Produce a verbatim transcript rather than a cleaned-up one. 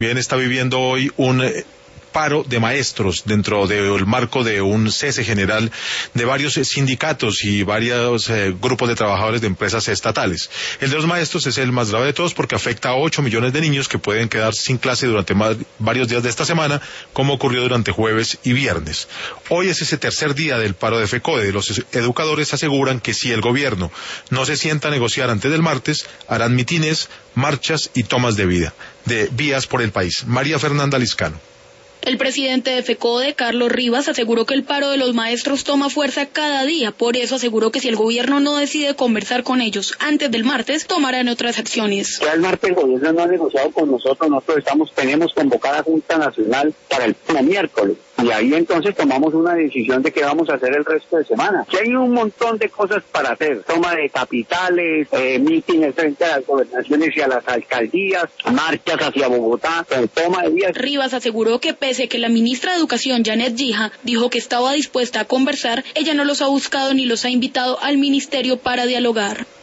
Bien, está viviendo hoy un paro de maestros dentro del marco de un cese general de varios sindicatos y varios eh, grupos de trabajadores de empresas estatales. El de los maestros es el más grave de todos porque afecta a ocho millones de niños que pueden quedar sin clase durante más, varios días de esta semana, como ocurrió durante jueves y viernes. Hoy es ese tercer día del paro de FECODE. Los educadores aseguran que si el gobierno no se sienta a negociar antes del martes, harán mitines, marchas y tomas de vida, de vías por el país. María Fernanda Liscano. El presidente de FECODE, Carlos Rivas, aseguró que el paro de los maestros toma fuerza cada día. Por eso aseguró que si el gobierno no decide conversar con ellos antes del martes, tomarán otras acciones. Ya el martes el gobierno no ha negociado con nosotros. Nosotros estamos tenemos convocada Junta Nacional para el miércoles. Y ahí entonces tomamos una decisión de qué vamos a hacer el resto de semana. Que hay un montón de cosas para hacer. Toma de capitales, eh, mítines frente a las gobernaciones y a las alcaldías, marchas hacia Bogotá, toma de vías. Rivas aseguró que pese a que la ministra de Educación, Janet Gija, dijo que estaba dispuesta a conversar, ella no los ha buscado ni los ha invitado al ministerio para dialogar.